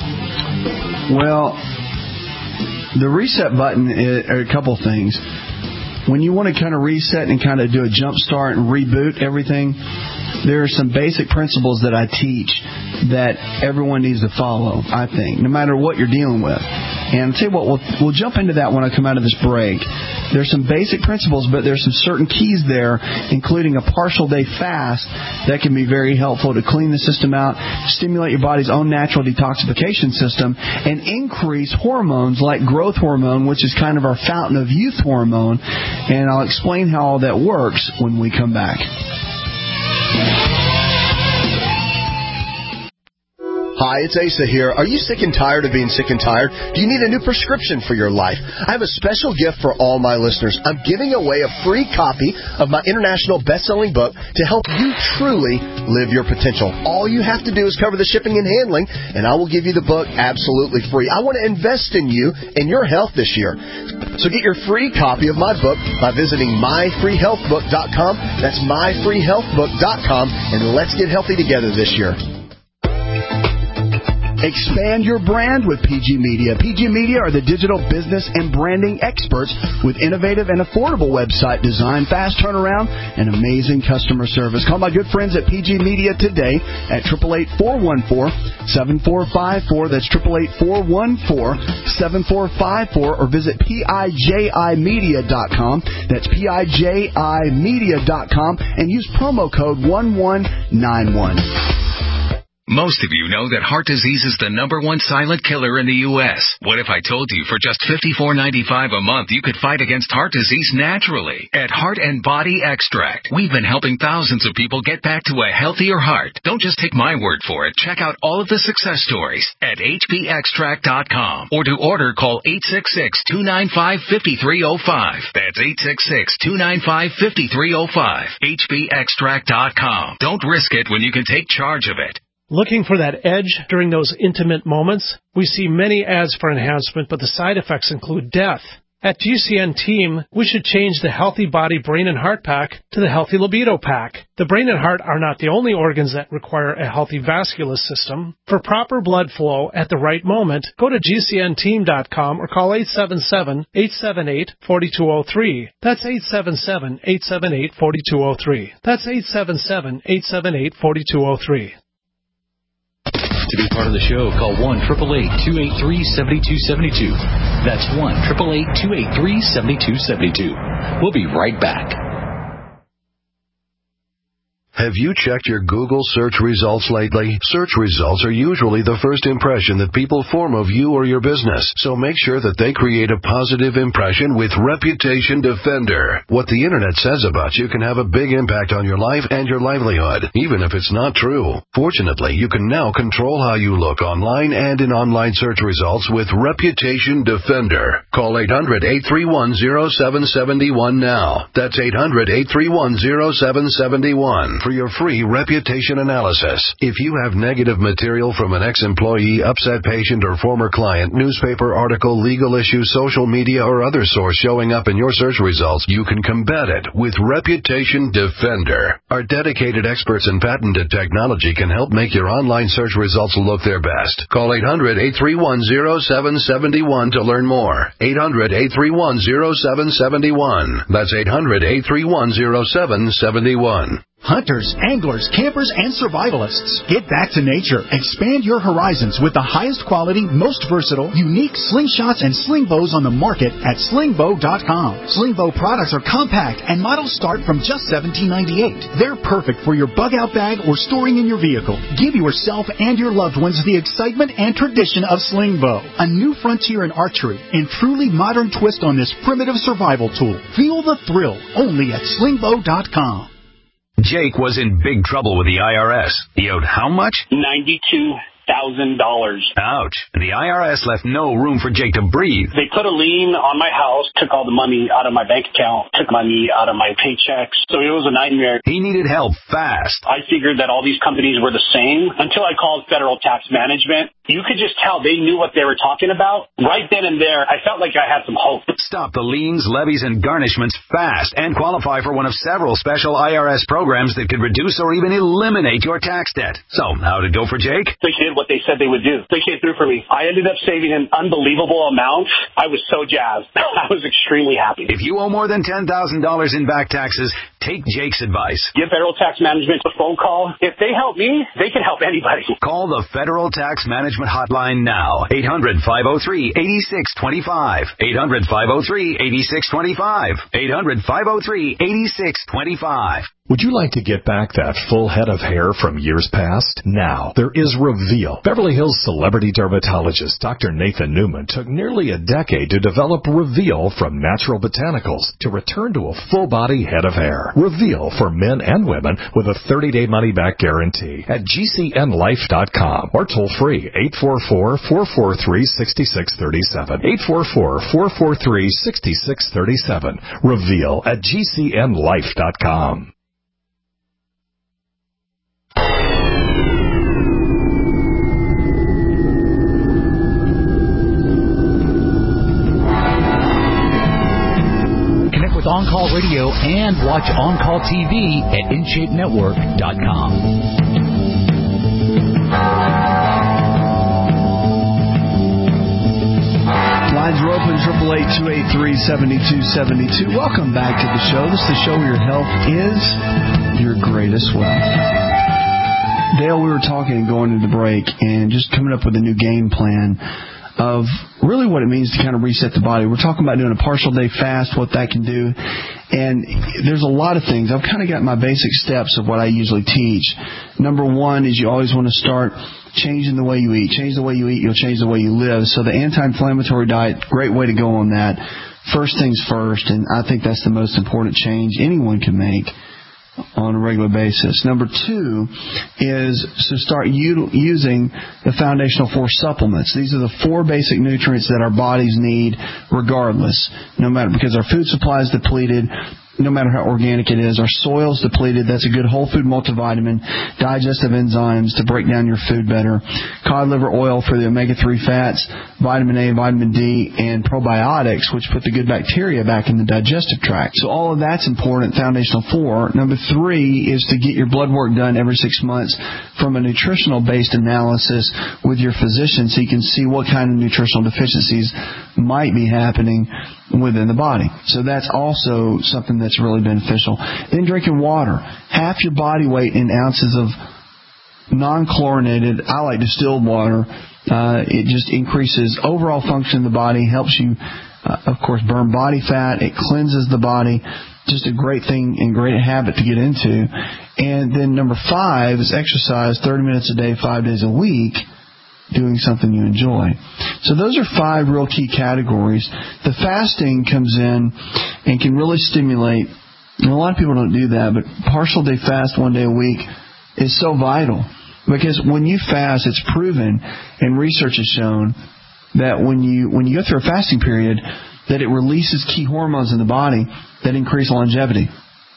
Well, the reset button is, are a couple things. when you want to kind of reset and kind of do a jump start and reboot everything, there are some basic principles that I teach that everyone needs to follow, I think, no matter what you're dealing with. And I'll tell you what, we'll, we'll jump into that when I come out of this break. There's some basic principles, but there's some certain keys there, including a partial day fast that can be very helpful to clean the system out, stimulate your body's own natural detoxification system, and increase hormones like growth hormone, which is kind of our fountain of youth hormone. And I'll explain how all that works when we come back. Hi, it's Asa here. Are you sick and tired of being sick and tired? Do you need a new prescription for your life? I have a special gift for all my listeners. I'm giving away a free copy of my international best-selling book to help you truly live your potential. All you have to do is cover the shipping and handling, and I will give you the book absolutely free. I want to invest in you and your health this year. So get your free copy of my book by visiting my free health book dot com. That's my free health book dot com, and let's get healthy together this year. Expand your brand with P G Media. P G Media are the digital business and branding experts with innovative and affordable website design, fast turnaround, and amazing customer service. Call my good friends at P G Media today at eight eight eight, four one four, seven four five four. That's eight eight eight, four one four, seven four five four, or visit P I J I media dot com. That's P I J I media dot com and use promo code one one nine one. Most of you know that heart disease is the number one silent killer in the U S What if I told you for just fifty-four ninety-five a month you could fight against heart disease naturally? At Heart and Body Extract, we've been helping thousands of people get back to a healthier heart. Don't just take my word for it. Check out all of the success stories at H P extract dot com. Or to order, call eight six six, two nine five, five three zero five. That's eight six six, two nine five, five three zero five. H P extract dot com. Don't risk it when you can take charge of it. Looking for that edge during those intimate moments? We see many ads for enhancement, but the side effects include death. At G C N Team, we should change the Healthy Body, Brain, and Heart Pack to the Healthy Libido Pack. The brain and heart are not the only organs that require a healthy vascular system. For proper blood flow at the right moment, go to G C N team dot com or call eight seven seven, eight seven eight, four two zero three. That's eight seven seven, eight seven eight, four two zero three. That's eight seven seven, eight seven eight, four two zero three. To be part of the show, call one eight eight eight, two eight three, seven two seven two. That's one eight eight eight, two eight three, seven two seven two. We'll be right back. Have you checked your Google search results lately? Search results are usually the first impression that people form of you or your business, so make sure that they create a positive impression with Reputation Defender. What the Internet says about you can have a big impact on your life and your livelihood, even if it's not true. Fortunately, you can now control how you look online and in online search results with Reputation Defender. Call eight hundred, eight three one, zero seven seven one now. That's eight hundred, eight three one, zero seven seven one. For your free reputation analysis. If you have negative material from an ex-employee, upset patient, or former client, newspaper article, legal issue, social media, or other source showing up in your search results, you can combat it with Reputation Defender. Our dedicated experts in patented technology can help make your online search results look their best. Call eight hundred, eight three one, zero seven seven one to learn more. eight hundred, eight three one, zero seven seven one. That's eight hundred, eight three one, zero seven seven one. Hunters, anglers, campers, and survivalists. Get back to nature. Expand your horizons with the highest quality, most versatile, unique slingshots and sling bows on the market at sling bow dot com. Sling bow products are compact and models start from just seventeen ninety-eight. They're perfect for your bug out bag or storing in your vehicle. Give yourself and your loved ones the excitement and tradition of sling bow. A new frontier in archery and truly modern twist on this primitive survival tool. Feel the thrill only at sling bow dot com. Jake was in big trouble with the I R S. He owed how much? ninety-two thousand dollars. Ouch. The I R S left no room for Jake to breathe. They put a lien on my house, took all the money out of my bank account, took money out of my paychecks. So it was a nightmare. He needed help fast. I figured that all these companies were the same until I called Federal Tax Management. You could just tell they knew what they were talking about. Right then and there, I felt like I had some hope. Stop the liens, levies, and garnishments fast and qualify for one of several special I R S programs that could reduce or even eliminate your tax debt. So, how'd it go for Jake? They did what they they said they would do. They came through for me. I ended up saving an unbelievable amount. I was so jazzed. I was extremely happy. If you owe more than ten thousand dollars in back taxes, take Jake's advice. Give Federal Tax Management a phone call. If they help me, they can help anybody. Call the Federal Tax Management Hotline now. eight hundred, five oh three, eight six two five. eight hundred, five oh three, eight six two five. eight hundred, five oh three, eight six two five. Would you like to get back that full head of hair from years past? Now, there is Reveal. Beverly Hills celebrity dermatologist Doctor Nathan Newman took nearly a decade to develop Reveal from natural botanicals to return to a full-body head of hair. Reveal for men and women with a thirty-day money-back guarantee at G C N life dot com or toll free eight four four, four four three, six six three seven. eight four four, four four three, six six three seven. Reveal at G C N life dot com. With On-Call Radio and watch On-Call T V at in shape network dot com. Lines are open, triple eight, two eight three, seven two seven two. Welcome back to the show. This is the show where your health is your greatest wealth. Dale, we were talking and going into the break and just coming up with a new game plan of really what it means to kind of reset the body. We're talking about doing a partial day fast, what that can do. And there's a lot of things. I've kind of got my basic steps of what I usually teach. Number one is you always want to start changing the way you eat. Change the way you eat, you'll change the way you live. So the anti-inflammatory diet, great way to go on that. First things first, and I think that's the most important change anyone can make on a regular basis. Number two is to start u- using the Foundational Four supplements. These are the four basic nutrients that our bodies need regardless, no matter, because our food supply is depleted, no matter how organic it is. Our soil's depleted. That's a good whole food multivitamin, digestive enzymes to break down your food better, cod liver oil for the omega three fats, vitamin A, vitamin D, and probiotics, which put the good bacteria back in the digestive tract. So all of that's important, Foundational Four. Number three is to get your blood work done every six months from a nutritional-based analysis with your physician so you can see what kind of nutritional deficiencies might be happening within the body. So that's also something that's really beneficial. Then drinking water. Half your body weight in ounces of non-chlorinated, I like distilled water. Uh, it just increases overall function of the body, helps you, uh, of course, burn body fat. It cleanses the body. Just a great thing and great habit to get into. And then number five is exercise thirty minutes a day, five days a week, doing something you enjoy. So those are five real key categories. The fasting comes in and can really stimulate, and a lot of people don't do that, but partial day fast one day a week is so vital. Because when you fast, it's proven, and research has shown, that when you when you go through a fasting period, that it releases key hormones in the body that increase longevity.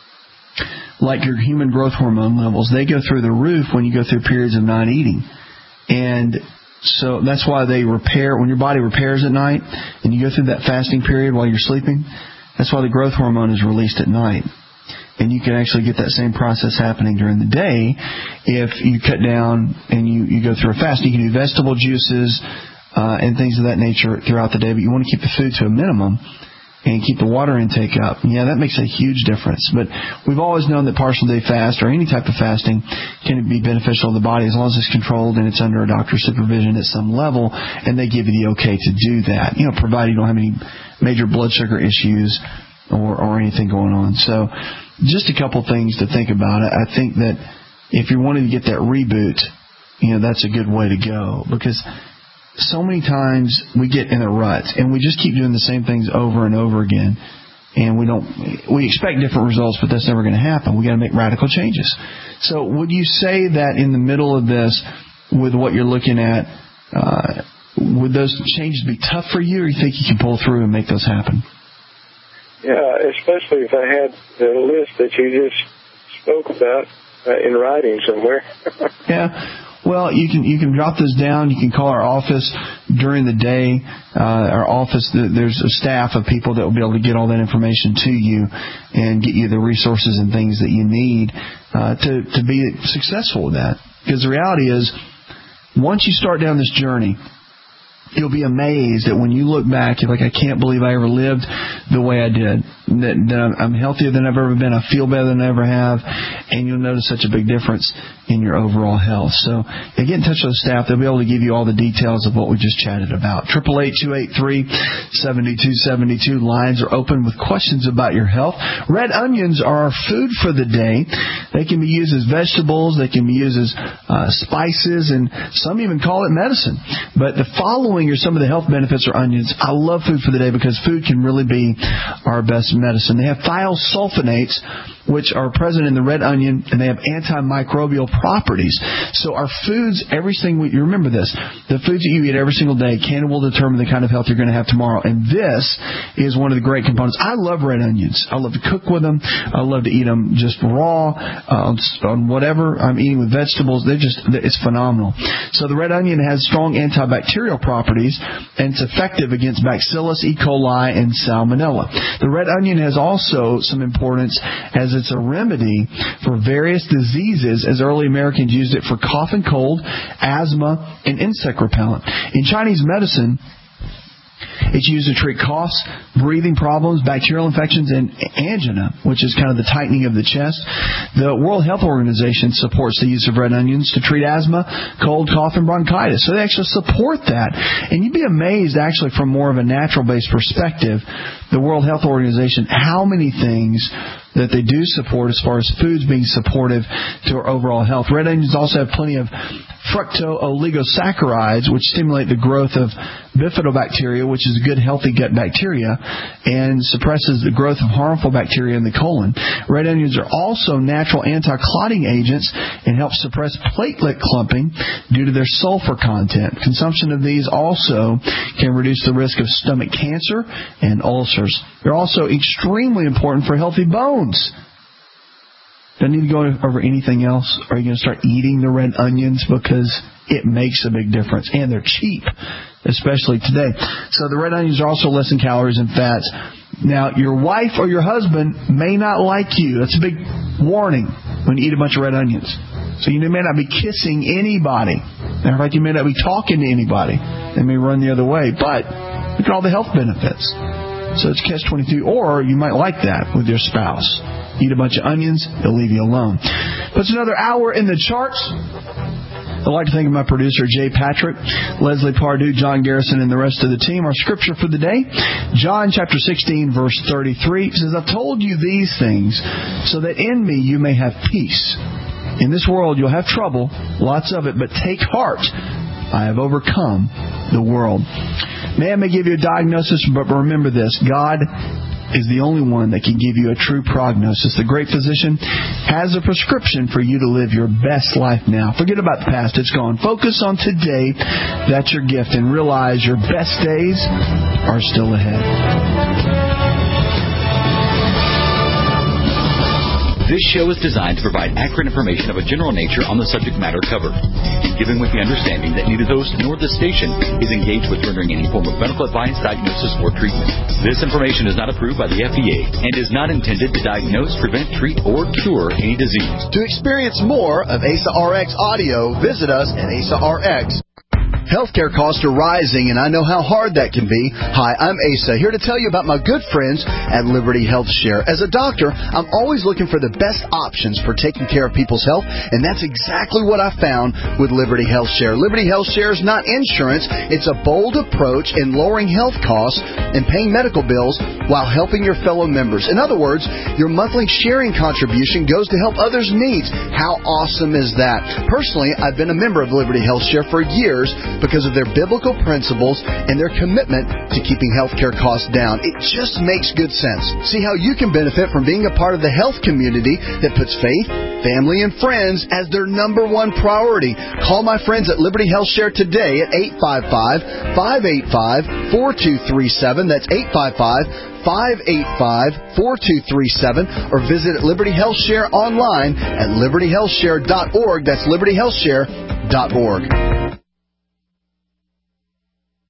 Like your human growth hormone levels, they go through the roof when you go through periods of not eating. And so that's why they repair, when your body repairs at night and you go through that fasting period while you're sleeping, that's why the growth hormone is released at night. And you can actually get that same process happening during the day if you cut down and you, you go through a fast. You can do vegetable juices uh, and things of that nature throughout the day, but you want to keep the food to a minimum and keep the water intake up. Yeah, that makes a huge difference. But we've always known that partial day fast or any type of fasting can be beneficial to the body as long as it's controlled and it's under a doctor's supervision at some level, and they give you the okay to do that, you know, provided you don't have any major blood sugar issues or, or anything going on. So just a couple things to think about. I think that if you're wanting to get that reboot, you know, that's a good way to go, because so many times we get in a rut and we just keep doing the same things over and over again, and we don't we expect different results, but that's never going to happen. We got to make radical changes. So would you say that in the middle of this, with what you're looking at, uh, would those changes be tough for you, or you think you can pull through and make those happen? Yeah, especially if I had the list that you just spoke about uh, in writing somewhere. Yeah. Well, you can you can drop those down. You can call our office during the day. Uh, our office, there's a staff of people that will be able to get all that information to you and get you the resources and things that you need uh, to to be successful with that. Because the reality is, once you start down this journey, you'll be amazed that when you look back, you're like, I can't believe I ever lived the way I did. That, that I'm healthier than I've ever been. I feel better than I ever have. And you'll notice such a big difference in your overall health. So yeah, get in touch with the staff. They'll be able to give you all the details of what we just chatted about. eight eight eight, two eight three, seven two seven two. Lines are open with questions about your health. Red onions are our food for the day. They can be used as vegetables. They can be used as uh, spices. And some even call it medicine. But the following are some of the health benefits of onions. I love food for the day because food can really be our best medicine. They have thiosulfonates, which are present in the red onion, and they have antimicrobial properties. So our foods, everything we, you remember this, the foods that you eat every single day can and will determine the kind of health you're going to have tomorrow. And this is one of the great components. I love red onions. I love to cook with them. I love to eat them just raw, uh, on whatever I'm eating with vegetables. They're just, it's phenomenal. So the red onion has strong antibacterial properties, and it's effective against Bacillus, E. coli, and Salmonella. The red onion has also some importance as it's a remedy for various diseases, as early Americans used it for cough and cold, asthma, and insect repellent. In Chinese medicine, it's used to treat coughs, breathing problems, bacterial infections, and angina, which is kind of the tightening of the chest. The World Health Organization supports the use of red onions to treat asthma, cold, cough, and bronchitis. So they actually support that. And you'd be amazed, actually, from more of a natural-based perspective, the World Health Organization, how many things that they do support as far as foods being supportive to our overall health. Red onions also have plenty of fructooligosaccharides, which stimulate the growth of bifidobacteria, which is good, healthy gut bacteria, and suppresses the growth of harmful bacteria in the colon. Red onions are also natural anti-clotting agents and help suppress platelet clumping due to their sulfur content. Consumption of these also can reduce the risk of stomach cancer and ulcers. They're also extremely important for healthy bones. Don't need to go over anything else. Are you going to start eating the red onions because it makes a big difference? And they're cheap, especially today. So the red onions are also less in calories and fats. Now, your wife or your husband may not like you. That's a big warning when you eat a bunch of red onions. So you may not be kissing anybody. Matter of fact, you may not be talking to anybody. They may run the other way. But look at all the health benefits. So it's catch twenty-two. Or you might like that with your spouse. Eat a bunch of onions, they'll leave you alone. Puts another hour in the charts. I'd like to thank my producer, Jay Patrick, Leslie Pardue, John Garrison, and the rest of the team. Our scripture for the day, John chapter sixteen, verse thirty-three, says, I've told you these things so that in me you may have peace. In this world you'll have trouble, lots of it, but take heart. I have overcome the world. Man may give you a diagnosis, but remember this, God is the only one that can give you a true prognosis. The great physician has a prescription for you to live your best life now. Forget about the past. It's gone. Focus on today. That's your gift. And realize your best days are still ahead. This show is designed to provide accurate information of a general nature on the subject matter covered, given with the understanding that neither host nor the station is engaged with rendering any form of medical advice, diagnosis, or treatment. This information is not approved by the F D A and is not intended to diagnose, prevent, treat, or cure any disease. To experience more of A S A R X audio, visit us at A S A R X. Healthcare costs are rising, and I know how hard that can be. Hi, I'm Asa, here to tell you about my good friends at Liberty Health Share. As a doctor, I'm always looking for the best options for taking care of people's health, and that's exactly what I found with Liberty Health Share. Liberty Health Share is not insurance. It's a bold approach in lowering health costs and paying medical bills while helping your fellow members. In other words, your monthly sharing contribution goes to help others' needs. How awesome is that? Personally, I've been a member of Liberty Health Share for years because of their biblical principles and their commitment to keeping healthcare costs down. It just makes good sense. See how you can benefit from being a part of the health community that puts faith, family, and friends as their number one priority. Call my friends at Liberty Health Share today at eight five five, five eight five, four two three seven. That's eight five five, five eight five, four two three seven. Or visit Liberty Health Share online at liberty health share dot org. That's liberty health share dot org.